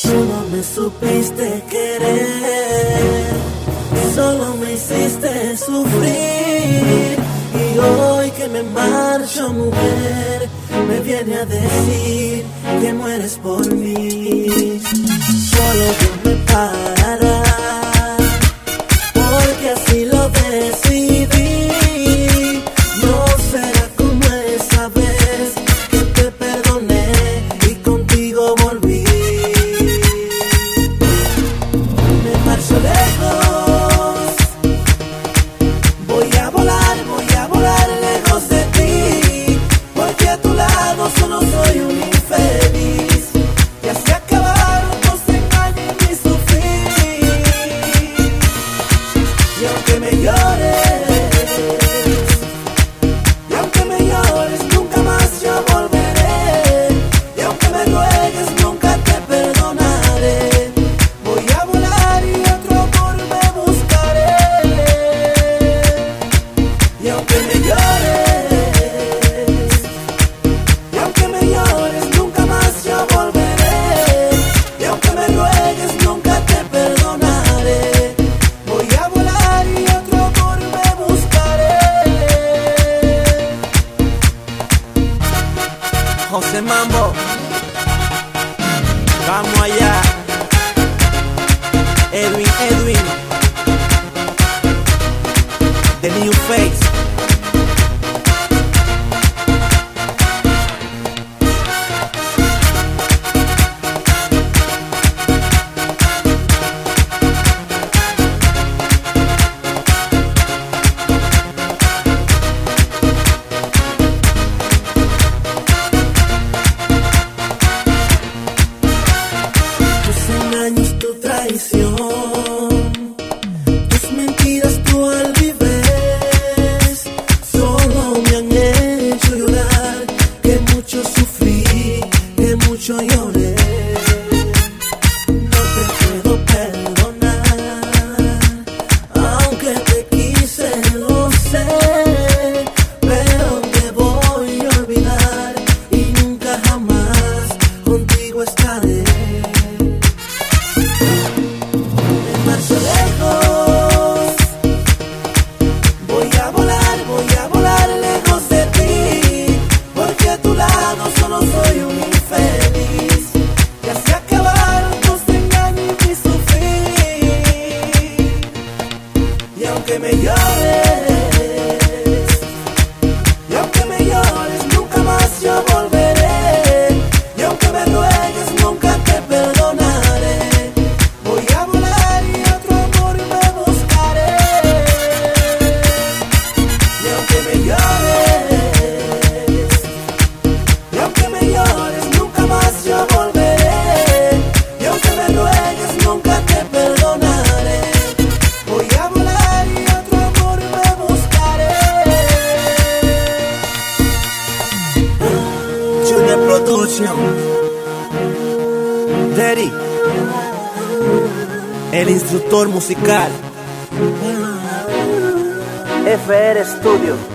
Tú no me supiste querer, solo me hiciste sufrir. Y hoy que me marcho, mujer, me viene a decir que mueres por mí. Solo Dios me parará, porque así lo decidí. No será como esa vez que te perdoné y contigo volví. Me marcho lejos, voy a volar lejos de ti, porque a tu lado solo soy un infeliz. Ya se acabaron tus engaños y mi sufrir. Y aunque me llores, nunca más yo volveré. Y aunque me ruegues, nunca te perdonaré. Voy a volar y otro amor me buscaré. Y aunque me llores, nunca más yo volveré. Y aunque me ruegues, nunca te perdonaré. Voy a volar y otro amor me buscaré. José Mambo, vamos allá. Edwin, The New Face. Tu traición, tus mentiras, tu altivez, solo me han hecho llorar, que mucho sufrí, que mucho lloré. No te puedo perdonar, aunque te quise, lo sé, pero te voy a olvidar y nunca jamás contigo estaré. Marcho lejos, voy a volar lejos de ti, porque a tu lado solo soy un infeliz. Ya se acabaron tus engaños y mi sufrir. Y aunque me llores, nunca más yo volveré. Y aunque me ruegues, nunca te perdonaré. Voy a volar y otro amor me buscaré. Y aunque me llores, nunca más yo volveré. Y aunque me ruegues, nunca te perdonaré. Voy a volar y otro amor me buscaré. Junior Production, Daddy, el instructor musical, FR Studio.